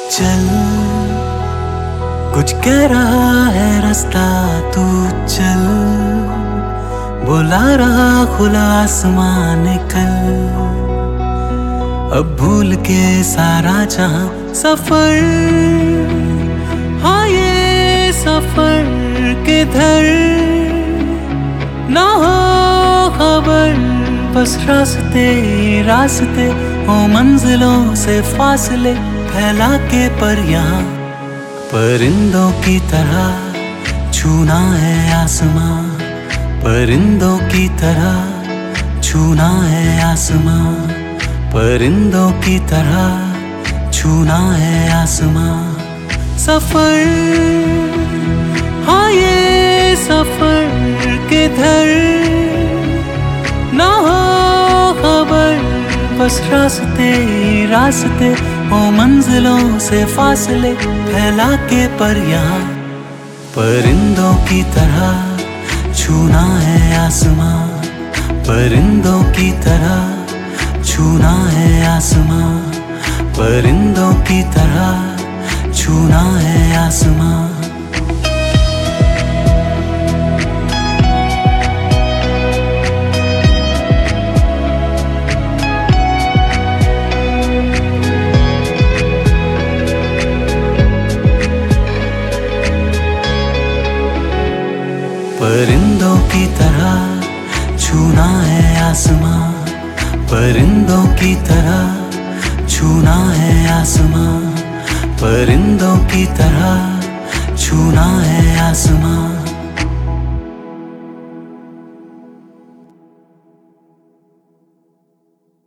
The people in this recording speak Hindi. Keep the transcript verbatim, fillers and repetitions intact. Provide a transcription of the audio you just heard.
चल कुछ कह रहा है रास्ता, तू चल बुला रहा खुला आसमान कल। अब भूल के सारा जहां सफर, हाँ ये सफर किधर ना हो खबर, बस रास्ते रास्ते हो मंजिलों से फासले फैला के पर यहाँ परिंदों की तरह छूना है आसमां, परिंदों की तरह छूना है आसमां, परिंदों की तरह छूना है आसमां। सफर, हाँ ये सफर किधर ना हो खबर, बस रास्ते रास्ते हो मंजिलों से फासले फैला के पर यहाँ परिंदों की तरह छूना है आसमां, परिंदों की तरह छूना है आसमां, परिंदों की तरह छूना है आसमां। परिंदों की तरह छूना है आसमां, परिंदों की तरह छूना है आसमां, परिंदों की तरह छूना है आसमां।